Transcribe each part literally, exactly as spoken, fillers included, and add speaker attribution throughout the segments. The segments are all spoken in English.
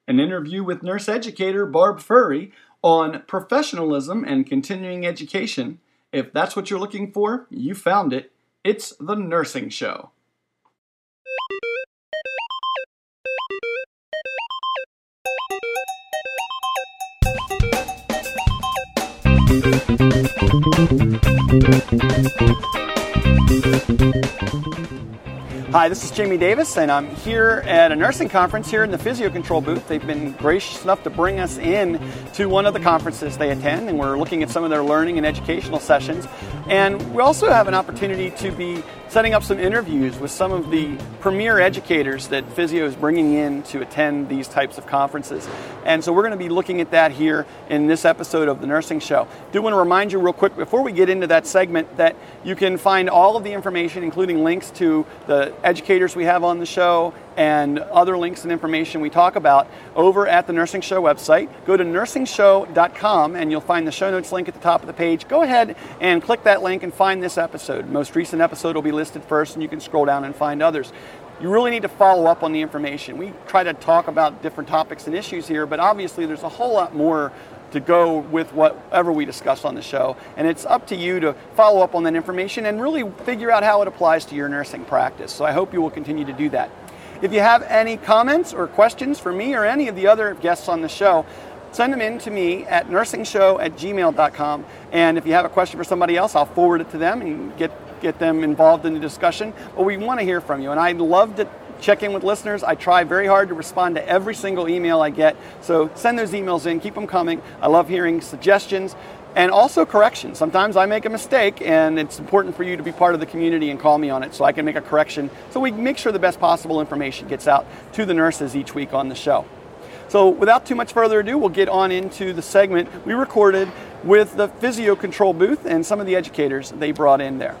Speaker 1: an interview with nurse educator Barb Furry on professionalism and continuing education. If that's what you're looking for, you found it. It's The Nursing Show. Hi, this is Jamie Davis, and I'm here at a nursing conference here in the Physio Control booth. They've been gracious enough to bring us in to one of the conferences they attend, and we're looking at some of their learning and educational sessions. And we also have an opportunity to be setting up some interviews with some of the premier educators that Physio is bringing in to attend these types of conferences. And so we're going to be looking at that here in this episode of The Nursing Show. I do want to remind you real quick before we get into that segment that you can find all of the information, including links to the educators we have on the show and other links and information we talk about over at the Nursing Show website. Go to nursing show dot com and you'll find the show notes link at the top of the page. Go ahead and click that link and find this episode. Most recent episode will be listed first, and you can scroll down and find others. You really need to follow up on the information. We try to talk about different topics and issues here, but obviously there's a whole lot more to go with whatever we discuss on the show, and it's up to you to follow up on that information and really figure out how it applies to your nursing practice. So I hope you will continue to do that. If you have any comments or questions for me or any of the other guests on the show, send them in to me at nursing show at gmail dot com, and if you have a question for somebody else, I'll forward it to them and get, get them involved in the discussion. But we want to hear from you, and I'd love to check in with listeners. I try very hard to respond to every single email I get, so send those emails in, keep them coming. I love hearing suggestions and also corrections. Sometimes I make a mistake, and it's important for you to be part of the community and call me on it so I can make a correction so we can make sure the best possible information gets out to the nurses each week on the show. So without too much further ado, we'll get on into the segment we recorded with the Physio Control booth and some of the educators they brought in there.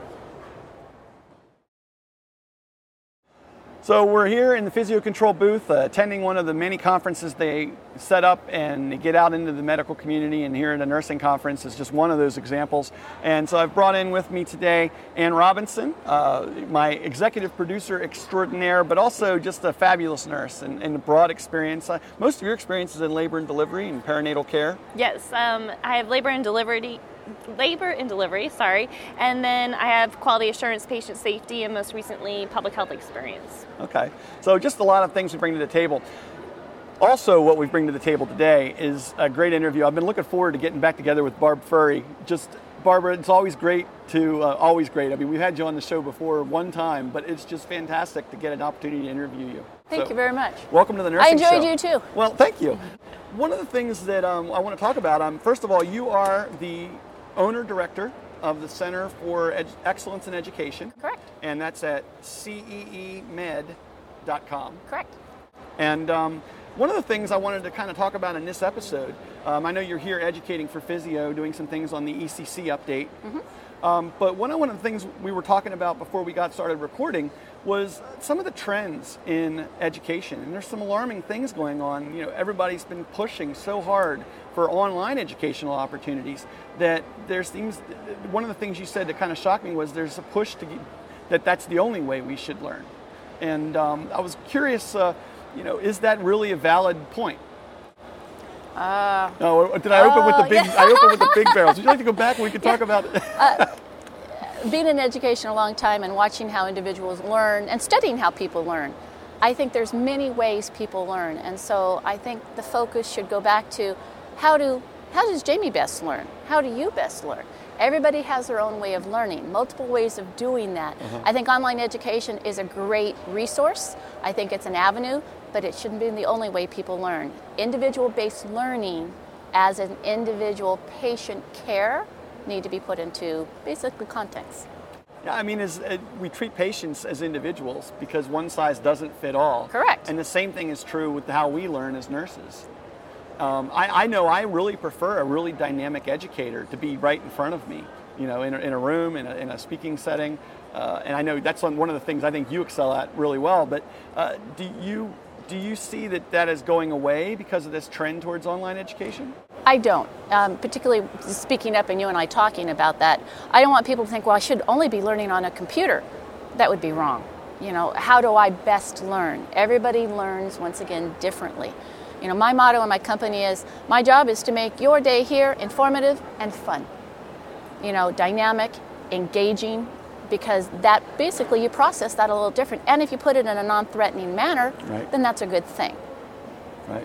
Speaker 1: So we're here in the Physio Control booth, uh, attending one of the many conferences they set up and get out into the medical community, and here at a nursing conference is just one of those examples. And so I've brought in with me today Ann Robinson, uh, my executive producer extraordinaire, but also just a fabulous nurse and, and a broad experience. Uh, most of your experience is in labor and delivery and perinatal care.
Speaker 2: Yes, um, I have labor and delivery labor and delivery, sorry, and then I have quality assurance, patient safety, and most recently public health experience.
Speaker 1: Okay, so just a lot of things we bring to the table. Also, what we bring to the table today is a great interview. I've been looking forward to getting back together with Barb Furry. Just, Barbara, it's always great to, uh, always great. I mean, we've had you on the show before one time, but it's just fantastic to get an opportunity to interview you.
Speaker 2: Thank
Speaker 1: so,
Speaker 2: you very much.
Speaker 1: Welcome to the Nursing Show.
Speaker 2: I enjoyed
Speaker 1: Show.
Speaker 2: you too.
Speaker 1: Well, thank you. One of the things that um, I want to talk about, um, first of all, you are the owner-director of the Center for Ed- Excellence in Education.
Speaker 2: Correct.
Speaker 1: And that's at C E E med dot com.
Speaker 2: Correct.
Speaker 1: And um, one of the things I wanted to kind of talk about in this episode, um, I know you're here educating for Physio, doing some things on the E C C update. Mm-hmm. Um, but one of, one of the things we were talking about before we got started recording was some of the trends in education. And there's some alarming things going on. You know, everybody's been pushing so hard for online educational opportunities that there seems, one of the things you said that kind of shocked me was there's a push to get, that that's the only way we should learn. And um, I was curious, uh, you know, is that really a valid point?
Speaker 2: Uh,
Speaker 1: no, did I open
Speaker 2: uh,
Speaker 1: with the big?
Speaker 2: yeah.
Speaker 1: I opened with the big barrels. Would you like to go back and we can talk about it?
Speaker 2: uh, being in education a long time and watching how individuals learn and studying how people learn, I think there's many ways people learn, and so I think the focus should go back to how do how does Jamie best learn? How do you best learn? Everybody has their own way of learning, multiple ways of doing that. Uh-huh. I think online education is a great resource. I think it's an avenue, but it shouldn't be the only way people learn. Individual-based learning as an individual patient care need to be put into basically context.
Speaker 1: Yeah, I mean, as, uh, we treat patients as individuals because one size doesn't fit all.
Speaker 2: Correct.
Speaker 1: And the same thing is true with how we learn as nurses. Um, I, I know I really prefer a really dynamic educator to be right in front of me, you know, in a, in a room, in a, in a speaking setting. Uh, and I know that's one of the things I think you excel at really well. But uh, do you do you see that that is going away because of this trend towards online education?
Speaker 2: I don't, um, particularly speaking up and you and I talking about that. I don't want people to think, well, I should only be learning on a computer. That would be wrong. You know, how do I best learn? Everybody learns, once again, differently. You know, my motto in my company is, my job is to make your day here informative and fun. You know, dynamic, engaging, because that basically you process that a little different. And if you put it in a non-threatening manner, right. then that's a good thing.
Speaker 1: Right.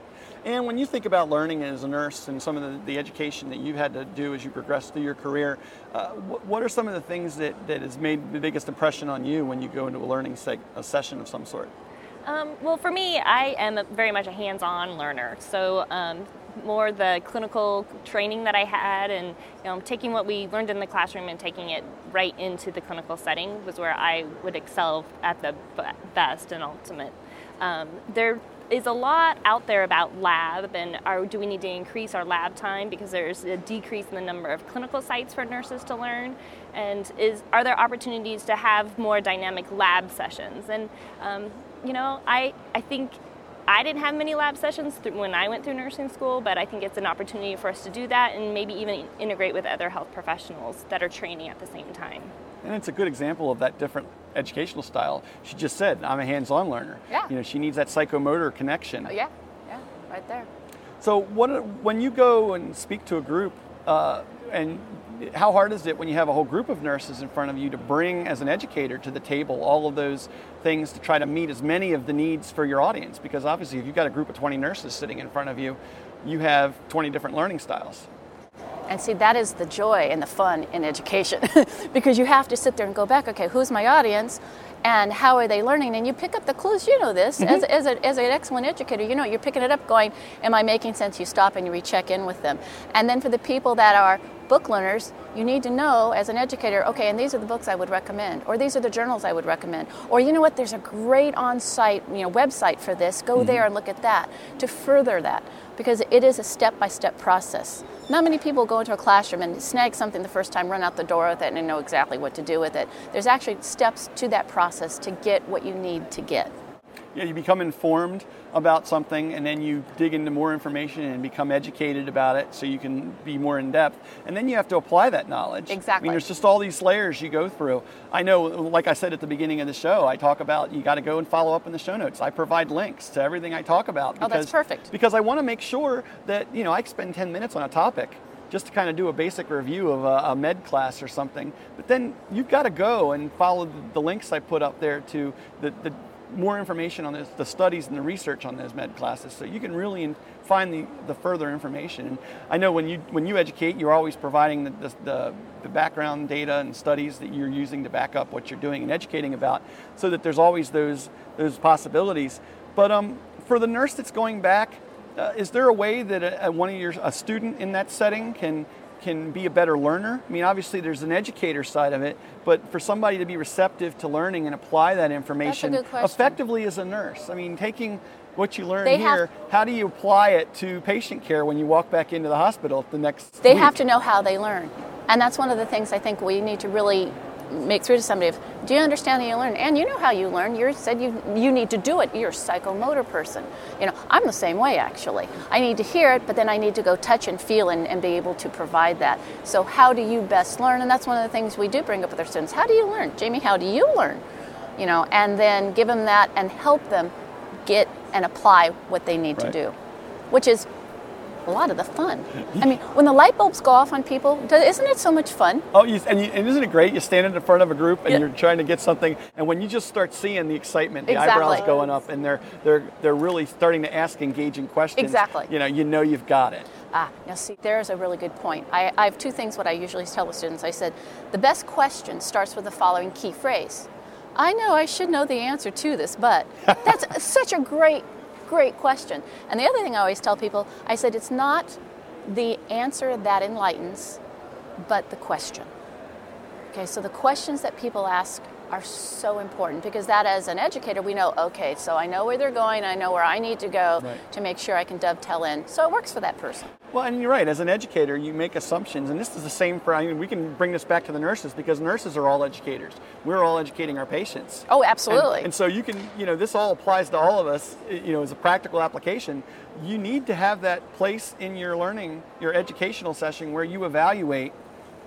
Speaker 1: And when you think about learning as a nurse and some of the, the education that you've had to do as you progress through your career, uh, what, what are some of the things that, that has made the biggest impression on you when you go into a learning seg- a session of some sort?
Speaker 3: Um, well, for me, I am a, very much a hands-on learner. So um, more the clinical training that I had and you know, taking what we learned in the classroom and taking it right into the clinical setting was where I would excel at the best and ultimate. Um, there is a lot out there about lab and are, do we need to increase our lab time because there's a decrease in the number of clinical sites for nurses to learn, and is are there opportunities to have more dynamic lab sessions? And um, you know, I I think I didn't have many lab sessions through, when I went through nursing school, but I think it's an opportunity for us to do that and maybe even integrate with other health professionals that are training at the same time.
Speaker 1: And it's a good example of that different educational style. She just said, I'm a hands-on learner.
Speaker 2: Yeah.
Speaker 1: You know, she needs that psychomotor connection.
Speaker 2: Oh, yeah, yeah, right there.
Speaker 1: So what when you go and speak to a group, uh, and how hard is it when you have a whole group of nurses in front of you to bring, as an educator, to the table all of those things to try to meet as many of the needs for your audience? Because obviously if you've got a group of twenty nurses sitting in front of you, you have twenty different learning styles.
Speaker 2: And see, that is the joy and the fun in education because you have to sit there and go back, okay, who's my audience and how are they learning? And you pick up the clues, you know this, mm-hmm. as, as, a, as an excellent educator, you know, you're picking it up going, am I making sense? You stop and you recheck in with them. And then for the people that are book learners, you need to know as an educator, okay, and these are the books I would recommend, or these are the journals I would recommend, or you know what, there's a great on-site, you know, website for this, go mm-hmm. there and look at that, to further that, because it is a step-by-step process. Not many people go into a classroom and snag something the first time, run out the door with it, and know exactly what to do with it. There's actually steps to that process to get what you need to get.
Speaker 1: Yeah, you become informed about something, and then you dig into more information and become educated about it so you can be more in depth. And then you have to apply that knowledge.
Speaker 2: Exactly.
Speaker 1: I mean, there's just all these layers you go through. I know, like I said at the beginning of the show, I talk about you got to go and follow up in the show notes. I provide links to everything I talk about. Because,
Speaker 2: oh, that's perfect.
Speaker 1: Because I want to make sure that, you know, I spend ten minutes on a topic just to kind of do a basic review of a, a med class or something. But then you've got to go and follow the, the links I put up there to the, the more information on this, the studies and the research on those med classes, so you can really in, find the, the further information. And I know when you when you educate, you're always providing the, the, the, the background data and studies that you're using to back up what you're doing and educating about, so that there's always those those possibilities. But um, for the nurse that's going back, uh, is there a way that a, a, one of your a student in that setting can can be a better learner? I mean, obviously there's an educator side of it, but for somebody to be receptive to learning and apply that information effectively as a nurse, I mean, taking what you learn they here, have, how do you apply it to patient care when you walk back into the hospital the next
Speaker 2: They
Speaker 1: week?
Speaker 2: have to know how they learn. And that's one of the things I think we need to really make through to somebody. If, do you understand how you learn? And you know how you learn. You said you you need to do it. You're a psychomotor person. You know, I'm the same way, actually. I need to hear it, but then I need to go touch and feel and, and be able to provide that. So how do you best learn? And that's one of the things we do bring up with our students. How do you learn? Jamie, how do you learn? You know, and then give them that and help them get and apply what they need
Speaker 1: right.
Speaker 2: to do, which is a lot of the fun. I mean, when the light bulbs go off on people, isn't it so much fun?
Speaker 1: Oh, you, and, you, and isn't it great? You stand in front of a group and
Speaker 2: yeah.
Speaker 1: you're trying to get something, and when you just start seeing the excitement, the
Speaker 2: exactly.
Speaker 1: eyebrows going up, and they're they're they're really starting to ask engaging questions.
Speaker 2: Exactly.
Speaker 1: You know, you know you've got it.
Speaker 2: Ah, now see, there's a really good point. I, I have two things what I usually tell the students. I said, the best question starts with the following key phrase. I know I should know the answer to this, but that's such a great, great question. And the other thing I always tell people, I said, it's not the answer that enlightens, but the question. Okay, so the questions that people ask are so important, because that, as an educator, we know, okay, so I know where they're going, I know where I need to go right. to make sure I can dovetail in, so it works for that person.
Speaker 1: Well, and you're right, as an educator, you make assumptions, and this is the same for, I mean, we can bring this back to the nurses, because nurses are all educators. We're all educating our patients.
Speaker 2: Oh, absolutely.
Speaker 1: And, and so you can, you know, this all applies to all of us, you know, as a practical application. You need to have that place in your learning, your educational session, where you evaluate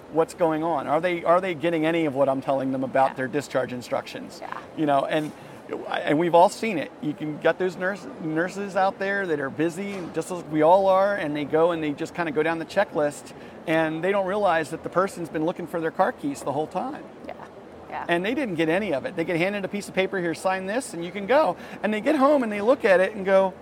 Speaker 1: what's going on? Are they are they getting any of what I'm telling them about
Speaker 2: Yeah.
Speaker 1: their discharge instructions?
Speaker 2: Yeah.
Speaker 1: You know, and and we've all seen it. You can get those nurse, nurses out there that are busy, just as we all are, and they go and they just kind of go down the checklist, and they don't realize that the person's been looking for their car keys the whole time.
Speaker 2: Yeah. Yeah.
Speaker 1: And they didn't get any of it. They get handed a piece of paper, here, sign this, and you can go. And they get home and they look at it and go,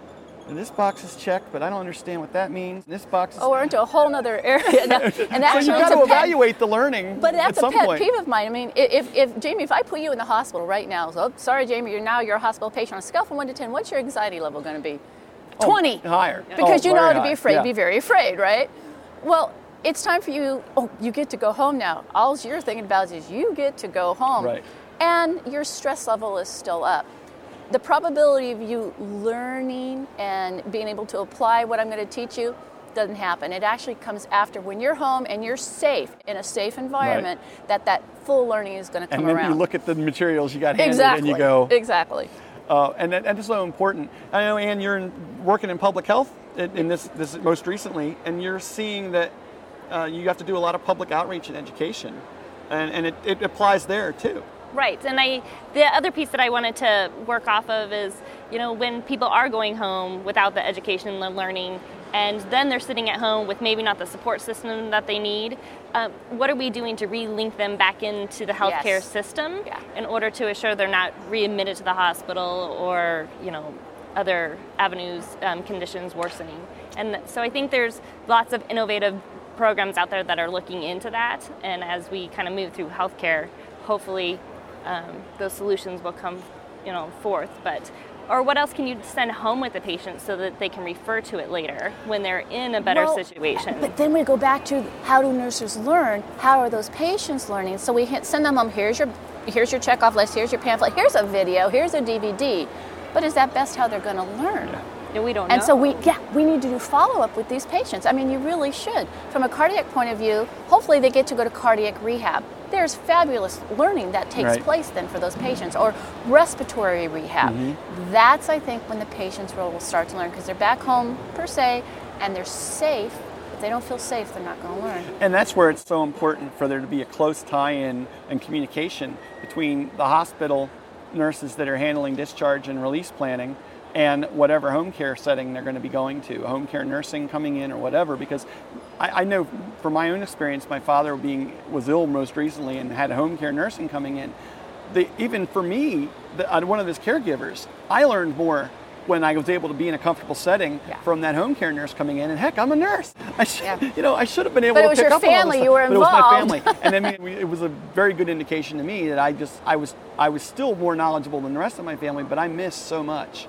Speaker 1: this box is checked, but I don't understand what that means. This box is...
Speaker 2: Oh, we're into a whole other area now. And actually,
Speaker 1: so you got
Speaker 2: it's
Speaker 1: to
Speaker 2: a pet-
Speaker 1: evaluate the learning
Speaker 2: But that's
Speaker 1: at some
Speaker 2: a pet
Speaker 1: point.
Speaker 2: peeve of mine. I mean, if, if Jamie, if I put you in the hospital right now, so oh, sorry, Jamie, you're now you're a hospital patient. On a scale from one to ten, what's your anxiety level going to be?
Speaker 1: Oh,
Speaker 2: Twenty.
Speaker 1: Higher.
Speaker 2: Because
Speaker 1: Oh,
Speaker 2: you know
Speaker 1: very
Speaker 2: how to be
Speaker 1: high.
Speaker 2: afraid,
Speaker 1: Yeah.
Speaker 2: be very afraid, right? Well, it's time for you. Oh, you get to go home now. All you're thinking about is you get to go home,
Speaker 1: Right.
Speaker 2: and your stress level is still up. The probability of you learning and being able to apply what I'm going to teach you doesn't happen. It actually comes after when you're home and you're safe in a safe environment, that that full learning is going to come
Speaker 1: And then
Speaker 2: around.
Speaker 1: you look at the materials you got handed
Speaker 2: exactly.
Speaker 1: and you go,
Speaker 2: exactly.
Speaker 1: uh, and that, and it's so important. I know, Ann, you're in, working in public health in, in this, this most recently, and you're seeing that uh, you have to do a lot of public outreach and education, and, and it, it applies there too.
Speaker 3: Right, and I the other piece that I wanted to work off of is, you know, when people are going home without the education and the learning, and then they're sitting at home with maybe not the support system that they need, uh, what are we doing to re-link them back into the healthcare
Speaker 2: Yes.
Speaker 3: system
Speaker 2: Yeah.
Speaker 3: in order to assure they're not readmitted to the hospital or, you know, other avenues, um, conditions worsening. And so I think there's lots of innovative programs out there that are looking into that, and as we kind of move through healthcare, hopefully Um, those solutions will come, you know, forth. But, or what else can you send home with the patient so that they can refer to it later when they're in a better
Speaker 2: Well,
Speaker 3: situation?
Speaker 2: But then we go back to how do nurses learn? How are those patients learning? So we hit- send them home. Here's your here's your checkoff list. Here's your pamphlet. Here's a video. Here's a D V D. But is that best how they're going to learn?
Speaker 3: Yeah, we don't
Speaker 2: And
Speaker 3: know.
Speaker 2: so we, yeah, we need to do follow-up with these patients. I mean, you really should. From a cardiac point of view, hopefully they get to go to cardiac rehab. There's fabulous learning that takes
Speaker 1: Right.
Speaker 2: place then for those patients, or respiratory rehab.
Speaker 1: Mm-hmm.
Speaker 2: That's, I think, when the patients will will start to learn, because they're back home per se, and they're safe. If they don't feel safe, they're not going to learn.
Speaker 1: And that's where it's so important for there to be a close tie-in and communication between the hospital nurses that are handling discharge and release planning and whatever home care setting they're going to be going to, home care nursing coming in or whatever, because I, I know from my own experience, my father being was ill most recently and had home care nursing coming in. The, even for me, the, uh, one of his caregivers, I learned more when I was able to be in a comfortable setting
Speaker 2: Yeah.
Speaker 1: from that home care nurse coming in. And heck, I'm a nurse. I should,
Speaker 2: Yeah.
Speaker 1: you know, I should have been able
Speaker 2: But it
Speaker 1: to
Speaker 2: was
Speaker 1: pick
Speaker 2: your
Speaker 1: up on all this
Speaker 2: family,
Speaker 1: stuff,
Speaker 2: you were
Speaker 1: but it was my
Speaker 2: involved.
Speaker 1: family. And I mean, it was a very good indication to me that I just, I was, I was still more knowledgeable than the rest of my family, but I missed so much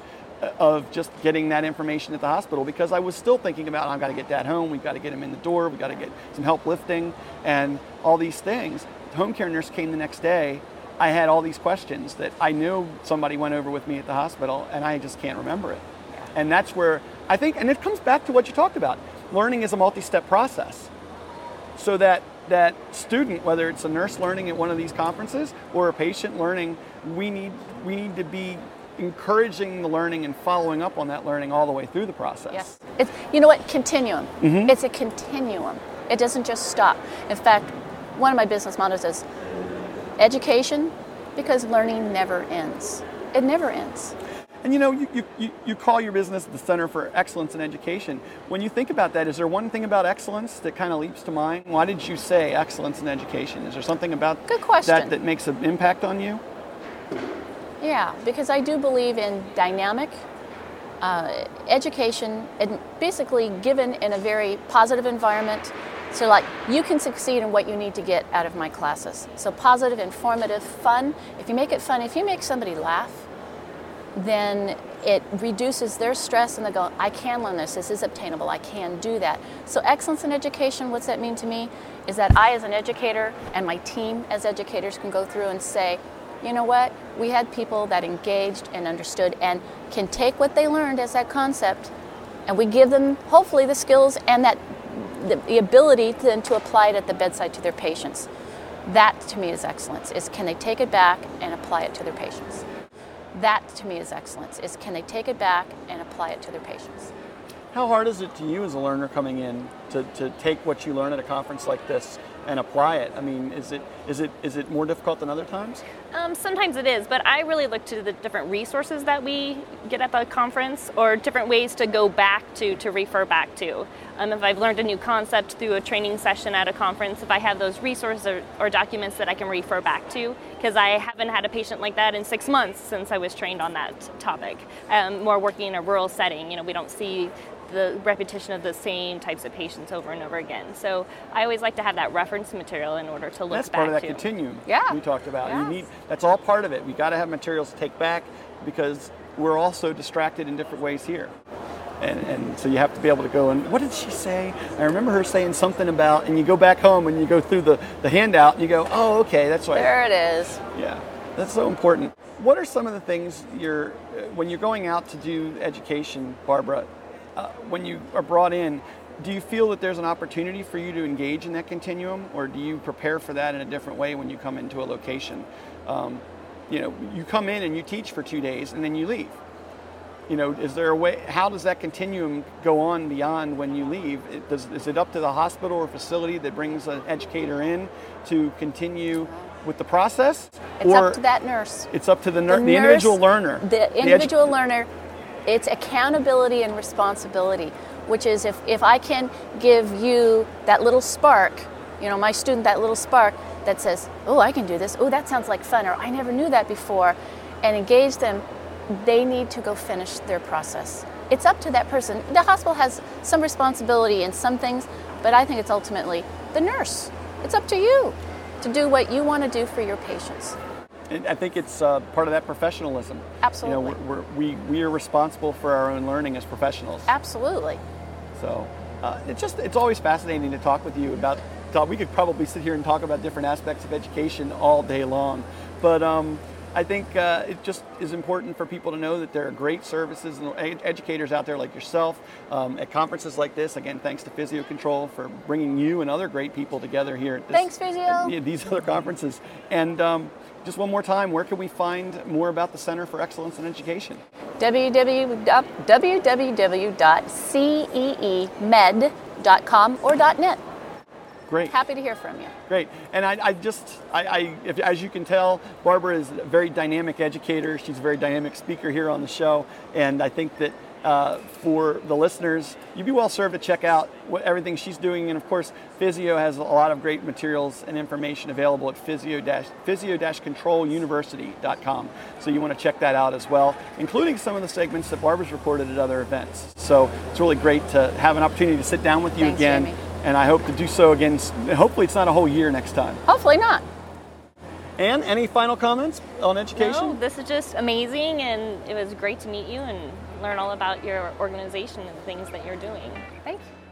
Speaker 1: of just getting that information at the hospital because I was still thinking about, I've got to get Dad home, we've got to get him in the door, we've got to get some help lifting and all these things. The home care nurse came the next day. I had all these questions that I knew somebody went over with me at the hospital, and I just can't remember it. And that's where I think, and it comes back to what you talked about. Learning is a multi-step process. So that that student, whether it's a nurse learning at one of these conferences or a patient learning, we need we need to be encouraging the learning and following up on that learning all the way through the process.
Speaker 2: Yes. It's, you know what? Continuum.
Speaker 1: Mm-hmm.
Speaker 2: It's a continuum. It doesn't just stop. In fact, one of my business mottos is education, because learning never ends. It never ends.
Speaker 1: And you know, you, you, you- you call your business the Center for Excellence in Education. When you think about that, is there one thing about excellence that kind of leaps to mind? Why did you say excellence in education? Is there something about
Speaker 2: Good question.
Speaker 1: that that makes an impact on you?
Speaker 2: Yeah, because I do believe in dynamic uh, education, and basically given in a very positive environment. So like, you can succeed in what you need to get out of my classes. So positive, informative, fun. If you make it fun, if you make somebody laugh, then it reduces their stress and they go, I can learn this, this is obtainable, I can do that. So excellence in education, what's that mean to me? Is that I as an educator and my team as educators can go through and say, you know what, we had people that engaged and understood and can take what they learned as that concept, and we give them hopefully the skills and that the, the ability to, then to apply it at the bedside to their patients. That to me is excellence, is can they take it back and apply it to their patients. That to me is excellence, is can they take it back and apply it to their patients.
Speaker 1: How hard is it to you as a learner coming in to, to take what you learn at a conference like this and apply it. I mean, is it is it is it more difficult than other times?
Speaker 3: Um, sometimes it is, but I really look to the different resources that we get at the conference, or different ways to go back to, to refer back to. Um, if I've learned a new concept through a training session at a conference, if I have those resources or, or documents that I can refer back to, because I haven't had a patient like that in six months since I was trained on that topic. Um, more working in a rural setting, you know, we don't see the repetition of the same types of patients over and over again. So I always like to have that reference material in order to look
Speaker 1: that's
Speaker 3: back
Speaker 1: part of that
Speaker 3: to.
Speaker 1: continuum
Speaker 2: Yeah.
Speaker 1: we talked about.
Speaker 2: Yes.
Speaker 1: You need that's all part of it. We got to have materials to take back because we're also distracted in different ways here. And, and so you have to be able to go and, what did she say? I remember her saying something about, and you go back home and you go through the, the handout and you go, oh, okay, that's right.
Speaker 2: There it is.
Speaker 1: Yeah, that's so important. What are some of the things you're, when you're going out to do education, Barbara, uh, when you are brought in, do you feel that there's an opportunity for you to engage in that continuum, or do you prepare for that in a different way when you come into a location? Um, you know, you come in and you teach for two days and then you leave. You know, is there a way, how does that continuum go on beyond when you leave? It, does, is it up to the hospital or facility that brings an educator in to continue with the process?
Speaker 2: It's
Speaker 1: or
Speaker 2: up to that nurse.
Speaker 1: It's up to the, ner-
Speaker 2: The
Speaker 1: the
Speaker 2: nurse,
Speaker 1: individual learner.
Speaker 2: The individual edu- learner, it's accountability and responsibility, which is if, if I can give you that little spark, you know, my student, that little spark that says, oh, I can do this. Oh, that sounds like fun, or I never knew that before, and engage them, they need to go finish their process. It's up to that person. The hospital has some responsibility in some things, but I think it's ultimately the nurse. It's up to you to do what you want to do for your patients.
Speaker 1: And I think it's uh, part of that professionalism.
Speaker 2: Absolutely.
Speaker 1: You know, we're, we're, we we are responsible for our own learning as professionals.
Speaker 2: Absolutely.
Speaker 1: So uh, it's just it's always fascinating to talk with you about. Talk, we could probably sit here and talk about different aspects of education all day long, but. Um, I think uh, it just is important for people to know that there are great services and ed- educators out there like yourself um, at conferences like this. Again, thanks to Physio Control for bringing you and other great people together here at this,
Speaker 2: Thanks, Physio.
Speaker 1: At these other conferences. And um, just one more time, where can we find more about the Center for Excellence in Education?
Speaker 2: w w w dot c e e med dot com or .net.
Speaker 1: Great.
Speaker 2: Happy to hear from you.
Speaker 1: Great. And I, I just, I, I if, as you can tell, Barbara is a very dynamic educator. She's a very dynamic speaker here on the show. And I think that uh, for the listeners, you'd be well served to check out what, everything she's doing. And of course, Physio has a lot of great materials and information available at physio control university dot com. So you want to check that out as well, including some of the segments that Barbara's recorded at other events. So it's really great to have an opportunity to sit down with you
Speaker 2: Thanks,
Speaker 1: again.
Speaker 2: Jamie.
Speaker 1: And I hope to do so again. Hopefully it's not a whole year next time.
Speaker 2: Hopefully not.
Speaker 1: Anne, any final comments on education?
Speaker 3: No, this is just amazing, and it was great to meet you and learn all about your organization and the things that you're doing.
Speaker 2: Thank you.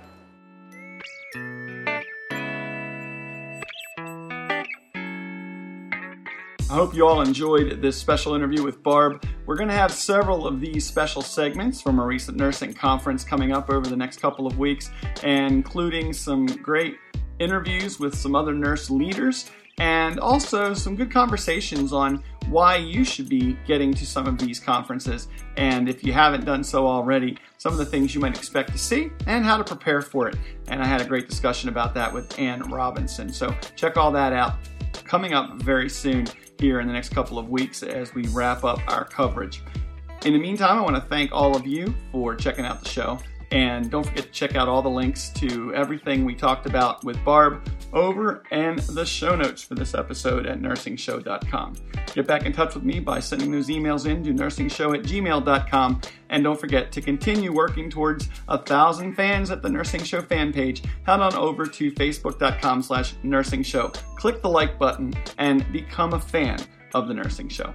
Speaker 1: I hope you all enjoyed this special interview with Barb. We're going to have several of these special segments from a recent nursing conference coming up over the next couple of weeks, including some great interviews with some other nurse leaders and also some good conversations on why you should be getting to some of these conferences, and if you haven't done so already, some of the things you might expect to see and how to prepare for it. And I had a great discussion about that with Ann Robinson. So check all that out coming up very soon here in the next couple of weeks as we wrap up our coverage. In the meantime, I want to thank all of you for checking out the show. And don't forget to check out all the links to everything we talked about with Barb over and the show notes for this episode at nursing show dot com. Get back in touch with me by sending those emails in to nursing show at gmail dot com. And don't forget to continue working towards a thousand fans at the Nursing Show fan page. Head on over to facebook dot com slash nursing show. Click the like button and become a fan of the Nursing Show.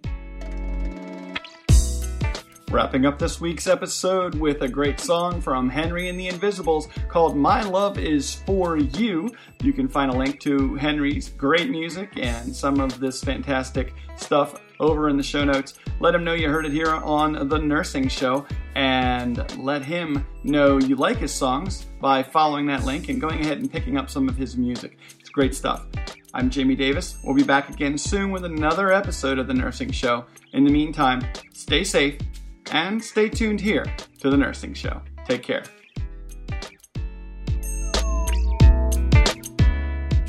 Speaker 1: Wrapping up this week's episode with a great song from Henry and the Invisibles called My Love Is For You. You can find a link to Henry's great music and some of this fantastic stuff over in the show notes. Let him know you heard it here on The Nursing Show, and let him know you like his songs by following that link and going ahead and picking up some of his music. It's great stuff. I'm Jamie Davis. We'll be back again soon with another episode of The Nursing Show. In the meantime, stay safe and stay tuned here to The Nursing Show. Take care.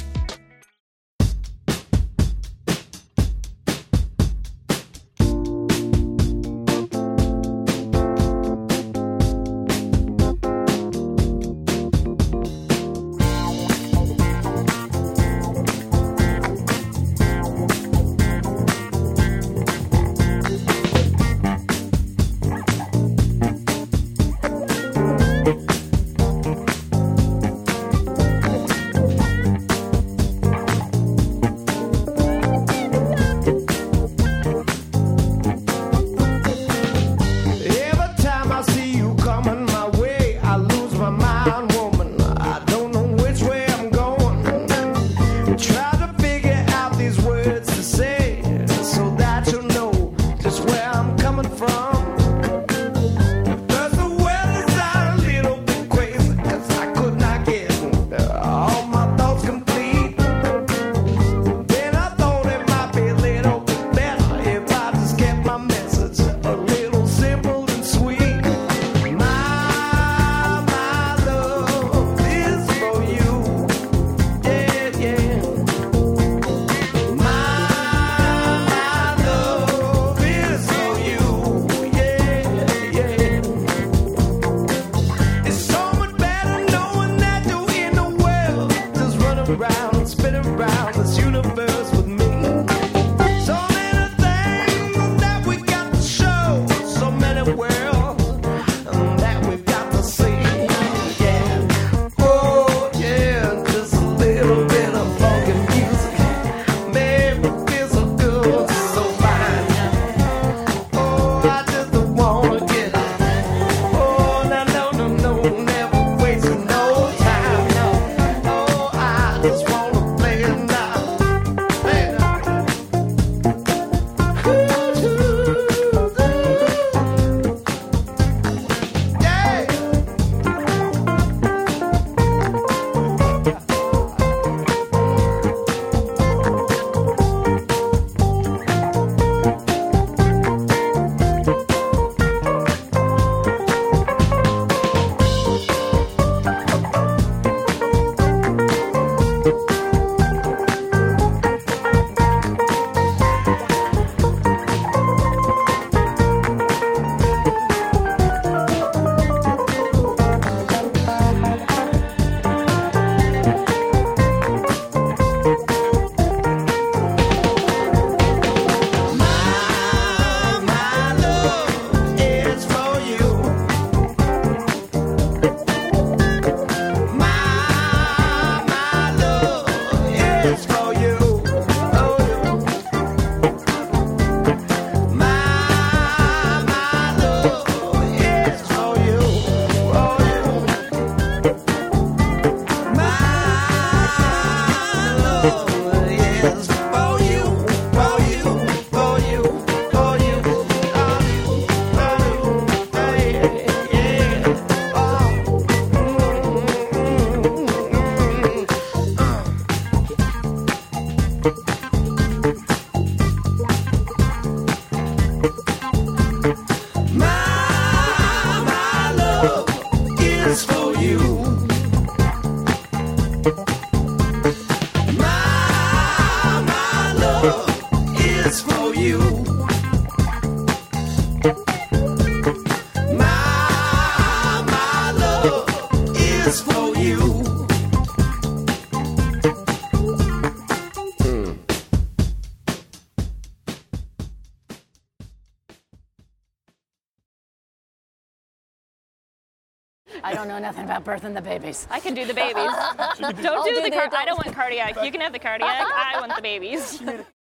Speaker 4: you. My, my love is for you. My, my love is for you.
Speaker 2: I don't know nothing about birthing the babies.
Speaker 3: I can do the babies. Don't
Speaker 2: I'll
Speaker 3: do
Speaker 2: do
Speaker 3: the
Speaker 2: the
Speaker 3: car-
Speaker 2: adult.
Speaker 3: I don't want cardiac. You can have the cardiac. I want the babies.